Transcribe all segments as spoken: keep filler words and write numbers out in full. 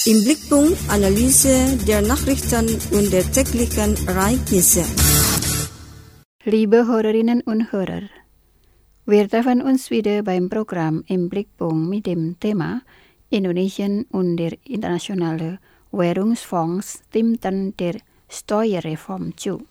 Im Blickpunkt Analyse der Nachrichten und der täglichen Ereignisse. Liebe Hörerinnen und Hörer, wir treffen uns wieder beim Programm Im Blickpunkt mit dem Thema Indonesien und der internationale Währungsfonds stimmten der Steuerreform zu.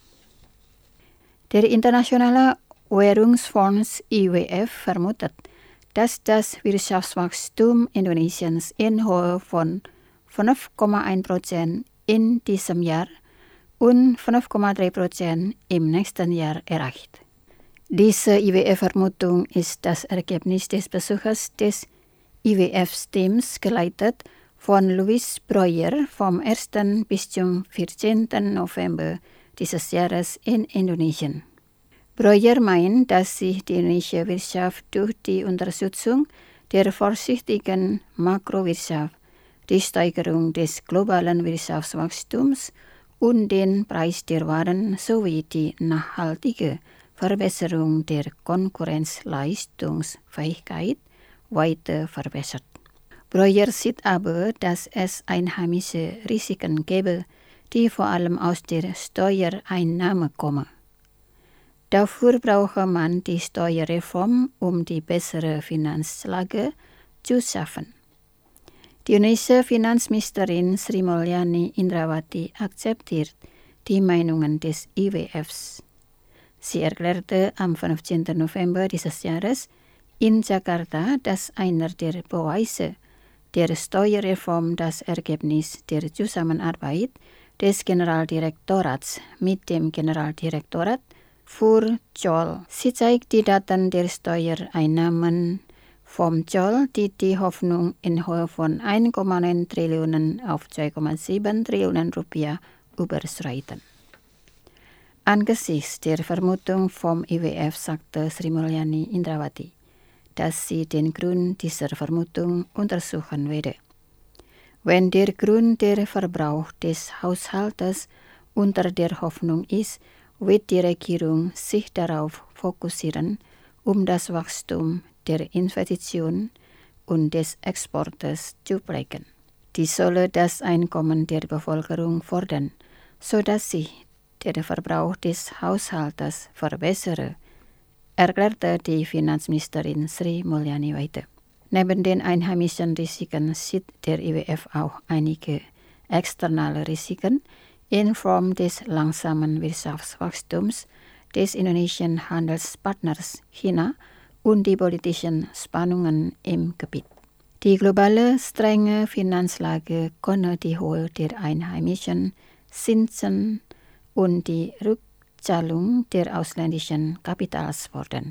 Der internationale Währungsfonds I W F vermutet, dass das Wirtschaftswachstum Indonesiens in Höhe von fünf Komma eins Prozent in diesem Jahr und fünf Komma drei Prozent im nächsten Jahr erreicht. Diese I W F-Vermutung ist das Ergebnis des Besuches des I W F-Teams geleitet von Louis Breuer vom ersten bis zum vierzehnten November dieses Jahres in Indonesien. Breuer meint, dass sich die indonesische Wirtschaft durch die Unterstützung der vorsichtigen Makrowirtschaft, die Steigerung des globalen Wirtschaftswachstums und den Preis der Waren sowie die nachhaltige Verbesserung der Konkurrenzleistungsfähigkeit weiter verbessert. Breuer sieht aber, dass es einheimische Risiken gäbe, die vor allem aus der Steuereinnahme kommen. Dafür brauche man die Steuerreform, um die bessere Finanzlage zu schaffen. Die indonesische Finanzministerin Sri Mulyani Indrawati akzeptiert die Meinungen des I W Fs. Sie erklärte am fünfzehnten November dieses Jahres in Jakarta, dass einer der Beweise der Steuerreform das Ergebnis der Zusammenarbeit des Generaldirektorats mit dem Generaldirektorat für Zoll. Sie zeigt die Daten der Steuereinnahmen vom Zoll, die die Hoffnung in Höhe von eins Komma neun Trillionen auf zwei Komma sieben Trillionen Rupiah überschreiten. Angesichts der Vermutung vom I W F sagte Sri Mulyani Indrawati, dass sie den Grund dieser Vermutung untersuchen werde. Wenn der Grund der Verbrauch des Haushaltes unter der Hoffnung ist, wird die Regierung sich darauf fokussieren, um das Wachstum der Investitionen und des Exportes zu prägen. Dies solle das Einkommen der Bevölkerung fördern, sodass sich der Verbrauch des Haushaltes verbessere, erklärte die Finanzministerin Sri Mulyani weiter. Neben den einheimischen Risiken sieht der I W F auch einige externe Risiken in Form des langsamen Wirtschaftswachstums des indonesischen Handelspartners China und die politischen Spannungen im Gebiet. Die globale strenge Finanzlage könne die Höhe der einheimischen Zinsen und die Rückzahlung der ausländischen Kapitals fordern.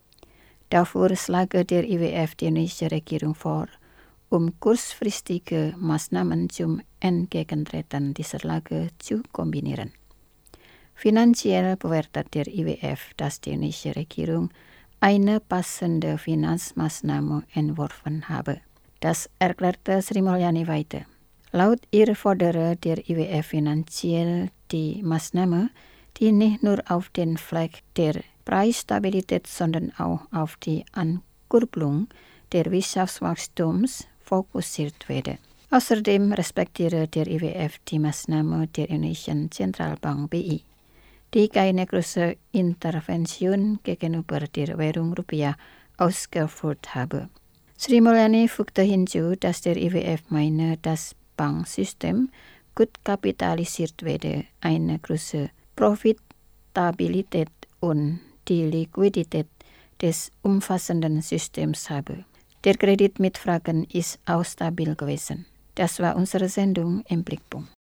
Dafür schlage der I W F die indonesische Regierung vor, um kurzfristige Maßnahmen zum Entgegentreten dieser Lage zu kombinieren. Finanziell bewertet der I W F, dass die indonesische Regierung eine passende Finanzmaßnahme entworfen habe. Das erklärte Sri Mulyani weiter. Laut ihr fordere der I W F finanziell die Maßnahme, die nicht nur auf den Fleck der Preisstabilität, sondern auch auf die Ankurbelung der Wirtschaftswachstums fokussiert werde. Außerdem respektiere der I W F die Maßnahme der indonesischen Zentralbank B I, die keine große Intervention gegenüber der Währung Rupiah ausgeführt habe. Sri Mulyani fügte hinzu, dass der I W F meine, das Banksystem gut kapitalisiert werde, eine große Profitabilität und die Liquidität des umfassenden Systems habe. Der Kredit mit Fragen ist auch stabil gewesen. Das war unsere Sendung im Blickpunkt.